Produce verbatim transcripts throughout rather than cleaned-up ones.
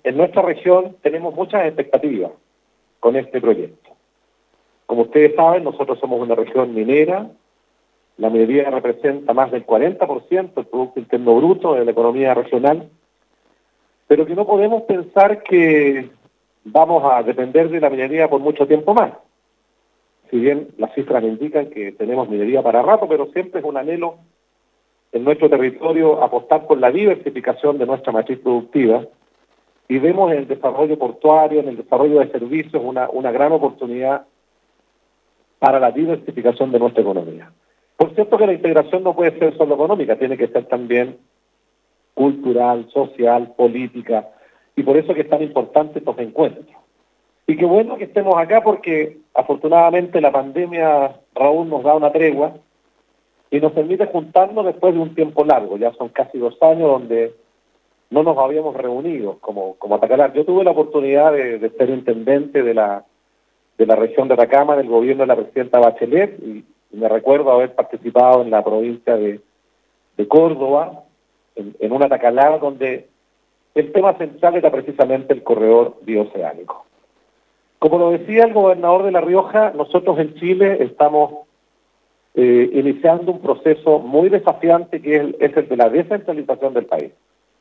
en nuestra región tenemos muchas expectativas con este proyecto. Como ustedes saben, nosotros somos una región minera, la minería representa más del cuarenta por ciento del Producto Interno Bruto de la economía regional, pero que no podemos pensar que vamos a depender de la minería por mucho tiempo más. Si bien las cifras indican que tenemos minería para rato, pero siempre es un anhelo en nuestro territorio apostar por la diversificación de nuestra matriz productiva, y vemos en el desarrollo portuario, en el desarrollo de servicios, una, una gran oportunidad para la diversificación de nuestra economía. Por cierto que la integración no puede ser solo económica, tiene que ser también cultural, social, política, y por eso que es tan importante estos encuentros. Y qué bueno que estemos acá porque afortunadamente la pandemia, Raúl, nos da una tregua y nos permite juntarnos después de un tiempo largo. Ya son casi dos años donde no nos habíamos reunido como, como Atacalar. Yo tuve la oportunidad de, de ser intendente de la, de la región de Atacama, del gobierno de la presidenta Bachelet, y, y me recuerdo haber participado en la provincia de, de Córdoba, en, en un Atacalar donde el tema central era precisamente el corredor bioceánico. Como lo decía el gobernador de La Rioja, nosotros en Chile estamos eh, iniciando un proceso muy desafiante que es el, es el de la descentralización del país.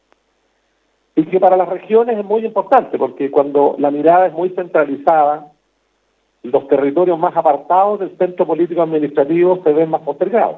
Y que para las regiones es muy importante, porque cuando la mirada es muy centralizada, los territorios más apartados del centro político administrativo se ven más postergados.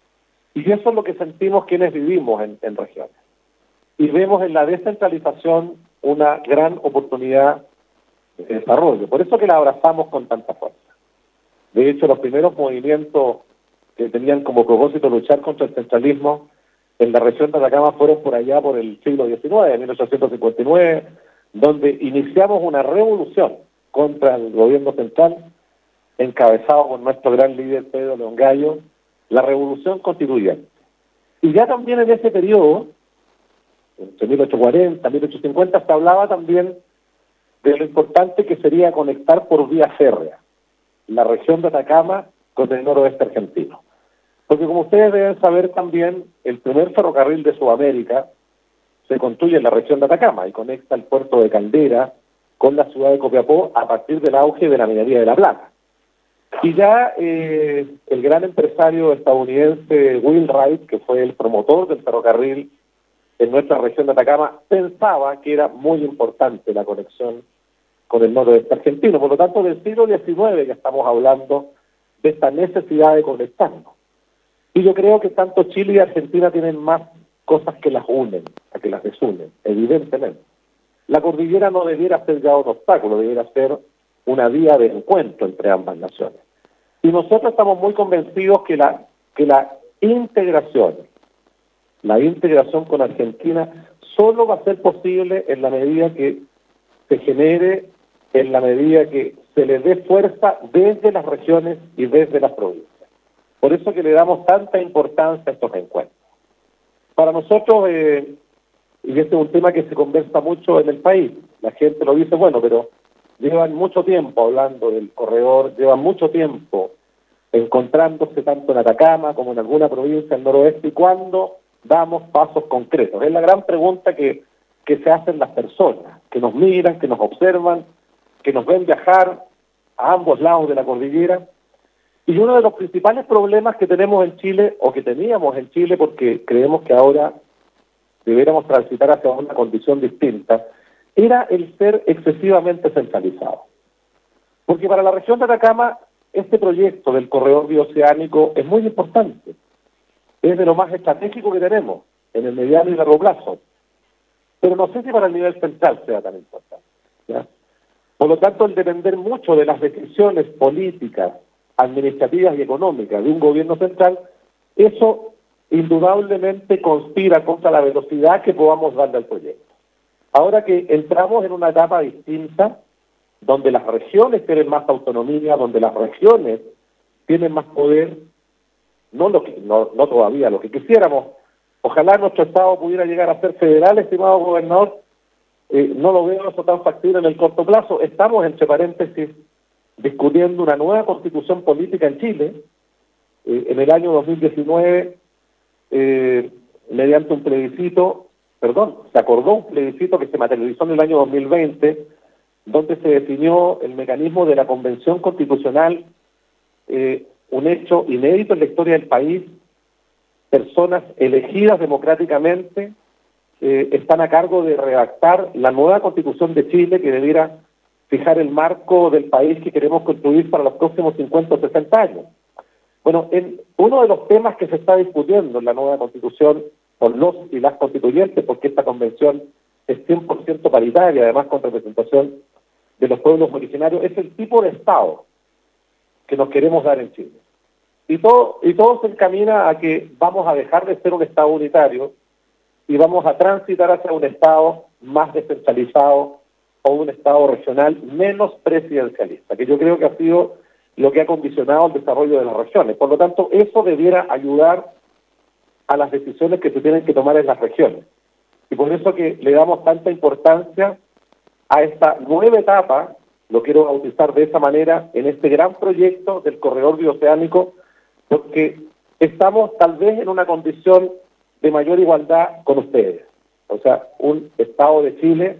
Y eso es lo que sentimos quienes vivimos en, en regiones. Y vemos en la descentralización una gran oportunidad de desarrollo. Por eso que la abrazamos con tanta fuerza. De hecho, los primeros movimientos que tenían como propósito luchar contra el centralismo en la región de Atacama fueron por allá por el siglo diecinueve, en mil ochocientos cincuenta y nueve, donde iniciamos una revolución contra el gobierno central, encabezado por nuestro gran líder Pedro León Gallo, la revolución constituyente. Y ya también en ese periodo, entre mil ochocientos cuarenta y mil ochocientos cincuenta, se hablaba también de lo importante que sería conectar por vía férrea la región de Atacama con el noroeste argentino. Porque como ustedes deben saber también, el primer ferrocarril de Sudamérica se construye en la región de Atacama y conecta el puerto de Caldera con la ciudad de Copiapó a partir del auge de la minería de la plata. Y ya eh, el gran empresario estadounidense Will Wright, que fue el promotor del ferrocarril en nuestra región de Atacama, pensaba que era muy importante la conexión con el noroeste argentino. Por lo tanto, del siglo diecinueve ya estamos hablando de esta necesidad de conectarnos. Y yo creo que tanto Chile y Argentina tienen más cosas que las unen, a que las desunen, evidentemente. La cordillera no debiera ser ya un obstáculo, debiera ser una vía de encuentro entre ambas naciones. Y nosotros estamos muy convencidos que la, que la integración, la integración con Argentina solo va a ser posible en la medida que se genere, en la medida que se le dé fuerza desde las regiones y desde las provincias. Por eso que le damos tanta importancia a estos encuentros. Para nosotros, eh, y este es un tema que se conversa mucho en el país, la gente lo dice, bueno, pero llevan mucho tiempo hablando del corredor, llevan mucho tiempo encontrándose tanto en Atacama como en alguna provincia del noroeste, y ¿cuándo damos pasos concretos? Es la gran pregunta que, que se hacen las personas, que nos miran, que nos observan, que nos ven viajar a ambos lados de la cordillera. Y uno de los principales problemas que tenemos en Chile, o que teníamos en Chile, porque creemos que ahora deberíamos transitar hacia una condición distinta, era el ser excesivamente centralizado. Porque para la región de Atacama, este proyecto del corredor bioceánico es muy importante. Es de lo más estratégico que tenemos en el mediano y largo plazo. Pero no sé si para el nivel central sea tan importante, ¿ya? Por lo tanto, el depender mucho de las decisiones políticas, administrativas y económicas de un gobierno central, eso indudablemente conspira contra la velocidad que podamos darle al proyecto. Ahora que entramos en una etapa distinta, donde las regiones tienen más autonomía, donde las regiones tienen más poder, no, lo que, no, no todavía lo que quisiéramos, ojalá nuestro Estado pudiera llegar a ser federal, estimado gobernador, eh, no lo veo eso tan factible en el corto plazo. Estamos, entre paréntesis, discutiendo una nueva constitución política en Chile, eh, en el año dos mil diecinueve, eh, mediante un plebiscito, perdón, se acordó un plebiscito que se materializó en el año dos mil veinte, donde se definió el mecanismo de la Convención Constitucional, eh, un hecho inédito en la historia del país. Personas elegidas democráticamente eh, están a cargo de redactar la nueva Constitución de Chile, que debiera fijar el marco del país que queremos construir para los próximos cincuenta o sesenta años. Bueno, en uno de los temas que se está discutiendo en la nueva Constitución por los y las constituyentes, porque esta convención es cien por ciento paritaria, además con representación de los pueblos originarios, es el tipo de Estado que nos queremos dar en Chile. Y todo, y todo se encamina a que vamos a dejar de ser un Estado unitario y vamos a transitar hacia un Estado más descentralizado o un Estado regional menos presidencialista, que yo creo que ha sido lo que ha condicionado el desarrollo de las regiones. Por lo tanto, eso debiera ayudar a las decisiones que se tienen que tomar en las regiones. Y por eso que le damos tanta importancia a esta nueva etapa, lo quiero bautizar de esa manera, en este gran proyecto del corredor bioceánico, porque estamos tal vez en una condición de mayor igualdad con ustedes. O sea, un Estado de Chile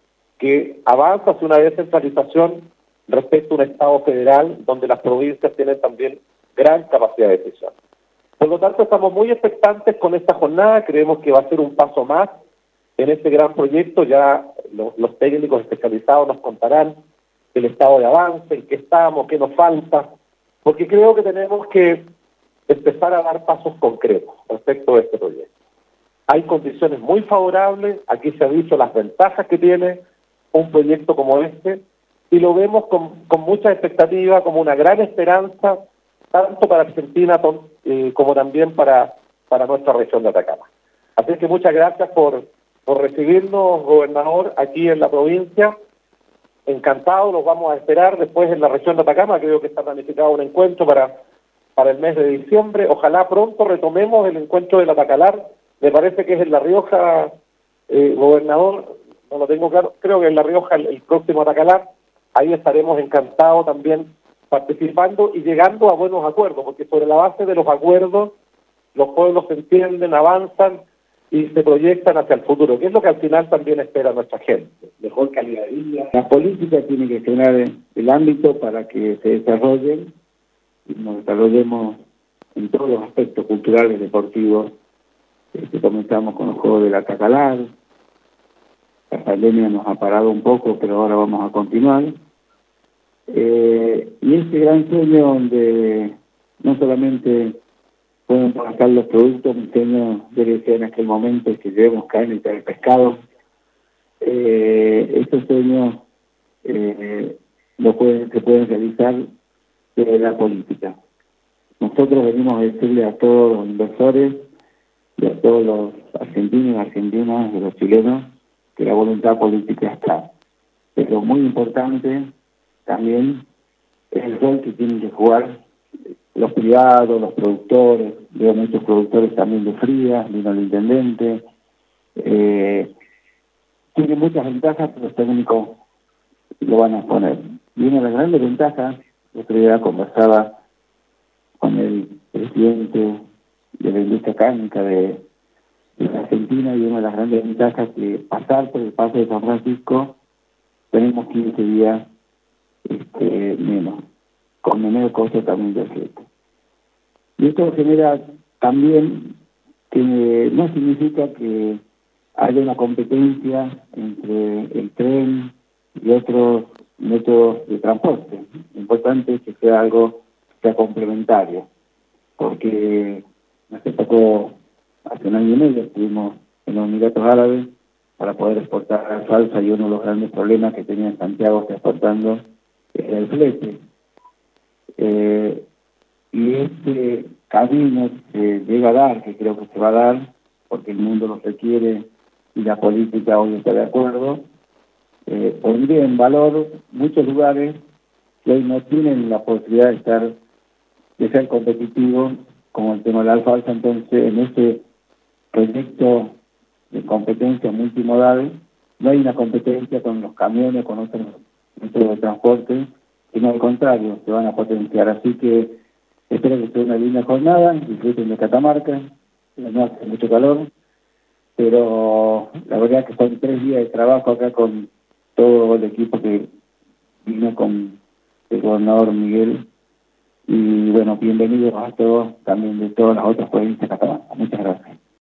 que avanza hacia una descentralización respecto a un Estado federal donde las provincias tienen también gran capacidad de decisión. Por lo tanto, estamos muy expectantes con esta jornada, creemos que va a ser un paso más en este gran proyecto. Ya los, los técnicos especializados nos contarán el estado de avance, en qué estamos, qué nos falta, porque creo que tenemos que empezar a dar pasos concretos respecto a este proyecto. Hay condiciones muy favorables, aquí se han dicho las ventajas que tiene un proyecto como este, y lo vemos con, con mucha expectativa, como una gran esperanza, tanto para Argentina eh, como también para, para nuestra región de Atacama. Así que muchas gracias por, por recibirnos, gobernador, aquí en la provincia. Encantado, los vamos a esperar después en la región de Atacama. Creo que está planificado un encuentro para, para el mes de diciembre. Ojalá pronto retomemos el encuentro del Atacalar. Me parece que es en La Rioja, eh, gobernador, no lo tengo claro, creo que en La Rioja el, el próximo Atacalar. Ahí estaremos encantados también participando y llegando a buenos acuerdos, porque sobre la base de los acuerdos los pueblos se entienden, avanzan y se proyectan hacia el futuro, que es lo que al final también espera nuestra gente. Mejor calidad de vida. La política tiene que generar el ámbito para que se desarrolle y nos desarrollemos en todos los aspectos culturales, deportivos. Este, comenzamos con los Juegos del Atacalar. La pandemia nos ha parado un poco, pero ahora vamos a continuar. Eh, y este gran sueño donde no solamente pueden trabajar los productos, mi sueño debe ser en aquel momento que llevemos carne y traer pescado. Eh, estos sueños eh, lo pueden, se pueden realizar desde la política. Nosotros venimos a decirle a todos los inversores y a todos los argentinos, argentinas y los chilenos que la voluntad política está. Pero muy importante también el rol que tienen que jugar los privados, los productores. Veo muchos productores también de frías, vino el intendente. Eh, tiene muchas ventajas, pero los técnicos lo van a exponer. Y una de las grandes ventajas, el otro día conversaba con el presidente de la industria cárnica de, de la Argentina, y una de las grandes ventajas que pasar por el paso de San Francisco tenemos quince días este, menos, con menor costo también de flete. Y esto genera también que no significa que haya una competencia entre el tren y otros métodos de transporte. Lo importante es que sea algo que sea complementario, porque hace poco, hace un año y medio, estuvimos en los Emiratos Árabes para poder exportar la salsa, y uno de los grandes problemas que tenía Santiago exportando era el flete. Eh, y este camino se llega a dar, que creo que se va a dar, porque el mundo lo requiere y la política hoy está de acuerdo, eh, pondría en valor muchos lugares que hoy no tienen la posibilidad de estar, de ser competitivos, como el tema de la alfalfa. Entonces, en este proyecto de competencia multimodal, no hay una competencia con los camiones, con otros métodos de transporte, sino al contrario, se van a potenciar. Así que espero que sea una linda jornada, disfruten de Catamarca, no hace mucho calor, pero la verdad que son tres días de trabajo acá con todo el equipo que vino con el gobernador Miguel, y bueno, bienvenidos a todos, también de todas las otras provincias catalanas. Muchas gracias.